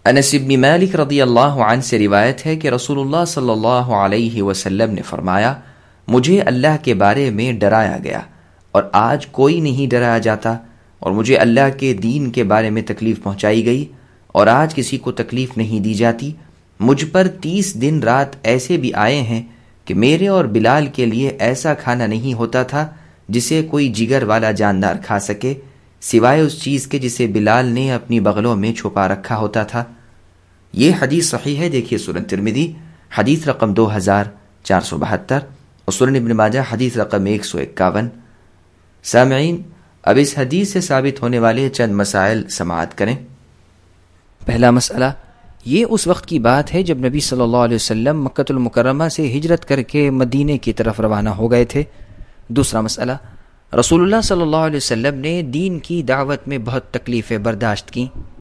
अनस इब्न मालिक रदियल्लाहु अन्हु से रिवायत है कि रसूलुल्लाह सल्लल्लाहु अलैहि वसल्लम ने फरमाया, मुझे अल्लाह के बारे में डराया गया और आज कोई नहीं डराया जाता, और मुझे अल्लाह के दीन के बारे में तकलीफ पहुंचाई गई और आज किसी को तकलीफ नहीं दी जाती। मुझ पर 30 दिन रात ऐसे भी आए हैं कि मेरे और बिलाल के लिए ऐसा खाना नहीं होता था जिसे कोई जिगर वाला जानदार खा सके, सिवाय उस चीज़ के जिसे बिलाल ने अपनी बगलों में छुपा रखा होता था। ये हदीस सही है। देखिए सुनन तिरमिज़ी हदीस रकम 2472 और सुनन इब्न माजा हदीस रकम 151। सामईन, अब इस हदीस से साबित होने वाले चंद मसाइल समाअत करें। पहला मसला, ये उस वक्त की बात है जब नबी सल्लल्लाहु अलैहि वसल्लम मक्कतुल मुकर्रमा से हिजरत करके मदीने की तरफ रवाना हो गए थे। दूसरा मसला, रसूलुल्लाह सल्लल्लाहु अलैहि वसल्लम ने दीन की दावत में बहुत तकलीफ़ें बर्दाश्त की।